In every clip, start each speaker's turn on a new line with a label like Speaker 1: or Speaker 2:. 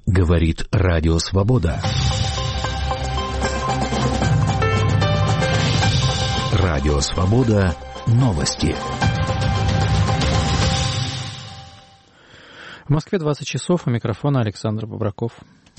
Speaker 1: Говорит Радио Свобода. Радио Свобода. Новости.
Speaker 2: В Москве 20 часов. У микрофона Александр Бобраков.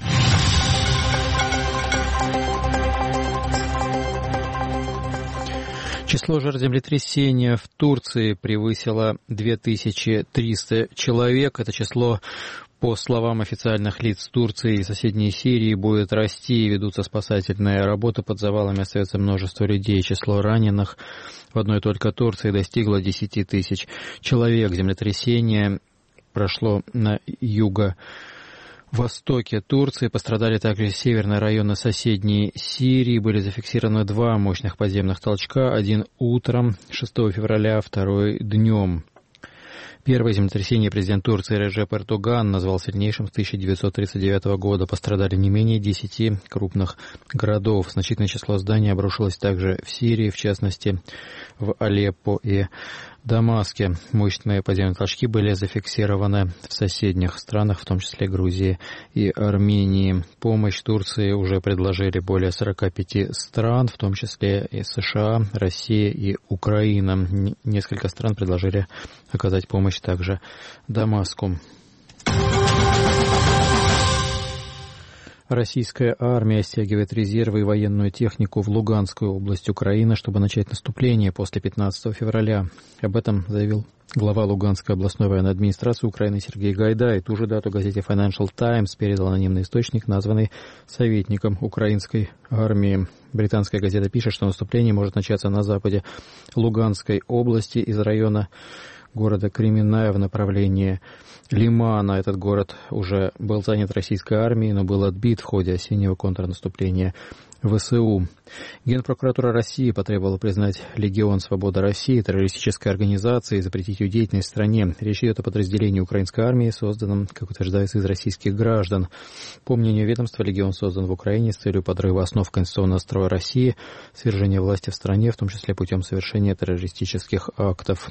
Speaker 2: Число жертв землетрясения в Турции превысило 2300 человек. Это число, по словам официальных лиц Турции и соседней Сирии, будет расти. Ведутся спасательные работы. Под завалами остается множество людей. Число раненых в одной только Турции достигло 10 тысяч человек. Землетрясение прошло на юго-востоке Турции. Пострадали также северные районы соседней Сирии. Были зафиксированы 2 мощных подземных толчка. Один утром 6 февраля, второй днем. Первое землетрясение президент Турции Реджеп Эрдоган назвал сильнейшим с 1939 года. Пострадали не менее 10 крупных городов. Значительное число зданий обрушилось также в Сирии, в частности в Алеппо и Дамаске. Мощные подземные толчки были зафиксированы в соседних странах, в том числе Грузии и Армении. Помощь Турции уже предложили более 45 стран, в том числе и США, Россия и Украина. Несколько стран предложили оказать помощь также Дамаску. Российская армия стягивает резервы и военную технику в Луганскую область Украины, чтобы начать наступление после 15 февраля. Об этом заявил глава Луганской областной военной администрации Украины Сергей Гайдай. Ту же дату газете Financial Times передал анонимный источник, названный советником украинской армии. Британская газета пишет, что наступление может начаться на западе Луганской области из района города Кременная в направлении Лимана. Этот город уже был занят российской армией, но был отбит в ходе осеннего контрнаступления ВСУ. Генпрокуратура России потребовала признать Легион Свобода России террористической организацией и запретить ее деятельность в стране. Речь идет о подразделении украинской армии, созданном, как утверждается, из российских граждан. По мнению ведомства, Легион создан в Украине с целью подрыва основ конституционного строя России, свержения власти в стране, в том числе путем совершения террористических актов.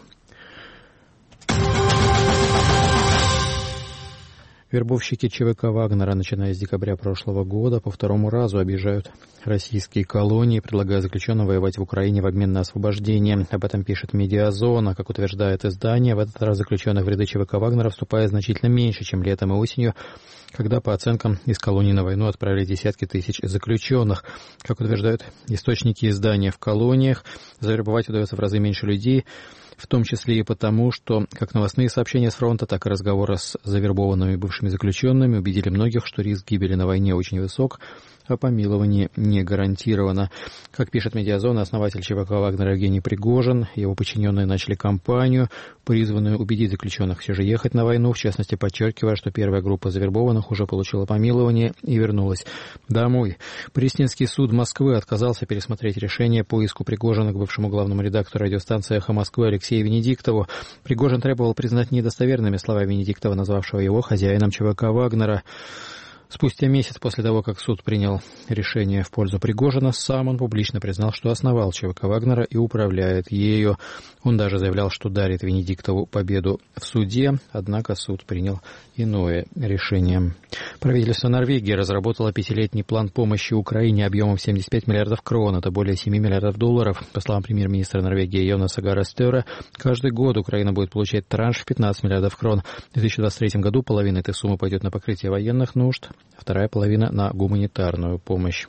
Speaker 2: Вербовщики ЧВК «Вагнера», начиная с декабря прошлого года, по второму разу объезжают российские колонии, предлагая заключенным воевать в Украине в обмен на освобождение. Об этом пишет «Медиазона». Как утверждает издание, в этот раз заключенных в ряды ЧВК «Вагнера» вступает значительно меньше, чем летом и осенью, когда, по оценкам, из колоний на войну отправили десятки тысяч заключенных. Как утверждают источники издания, в колониях завербовать удается в разы меньше людей, в том числе и потому, что как новостные сообщения с фронта, так и разговоры с завербованными бывшими заключенными убедили многих, что риск гибели на войне очень высок, а помилование не гарантировано. Как пишет «Медиазона», основатель ЧВК «Вагнера» Евгений Пригожин, его подчиненные начали кампанию, призванную убедить заключенных все же ехать на войну, в частности, подчеркивая, что первая группа завербованных уже получила помилование и вернулась домой. Пресненский суд Москвы отказался пересмотреть решение по иску Пригожина к бывшему главному редактору радиостанции «Эхо Москвы» Алексею Венедиктову. Пригожин требовал признать недостоверными слова Венедиктова, назвавшего его хозяином ЧВК «Вагнера». Спустя месяц после того, как суд принял решение в пользу Пригожина, сам он публично признал, что основал ЧВК «Вагнера» и управляет ею. Он даже заявлял, что дарит Венедиктову победу в суде, однако суд принял иное решение. Правительство Норвегии разработало 5-летний план помощи Украине объемом 75 миллиардов крон, это более 7 миллиардов долларов. По словам премьер-министра Норвегии Йонаса Гара Стера, каждый год Украина будет получать транш в 15 миллиардов крон. В 2023 году половина этой суммы пойдет на покрытие военных нужд, вторая половина на гуманитарную помощь.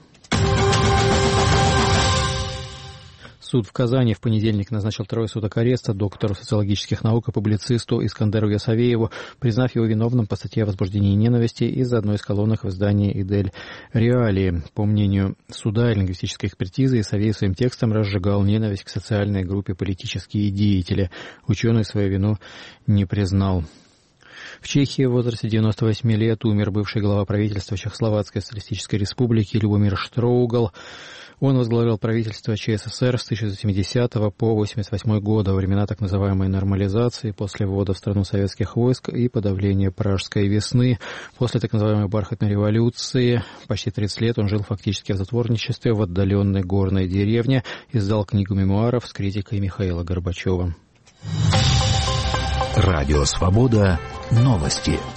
Speaker 2: Суд в Казани в понедельник назначил 3 суток ареста доктору социологических наук и публицисту Искандеру Ясовееву, признав его виновным по статье о возбуждении ненависти из одной из колонок в издании «Идель Реалии». По мнению суда и лингвистической экспертизы, Ясовеев своим текстом разжигал ненависть к социальной группе политические деятели. Ученый свою вину не признал. В Чехии в возрасте 98 лет умер бывший глава правительства Чехословацкой социалистической республики Любомир Штроугал. Он возглавлял правительство ЧССР с 1970 по 1988 год, во времена так называемой нормализации, после ввода в страну советских войск и подавления Пражской весны. После так называемой бархатной революции почти 30 лет он жил фактически в затворничестве в отдаленной горной деревне, издал книгу мемуаров с критикой Михаила Горбачева.
Speaker 1: Радио «Свобода». Новости.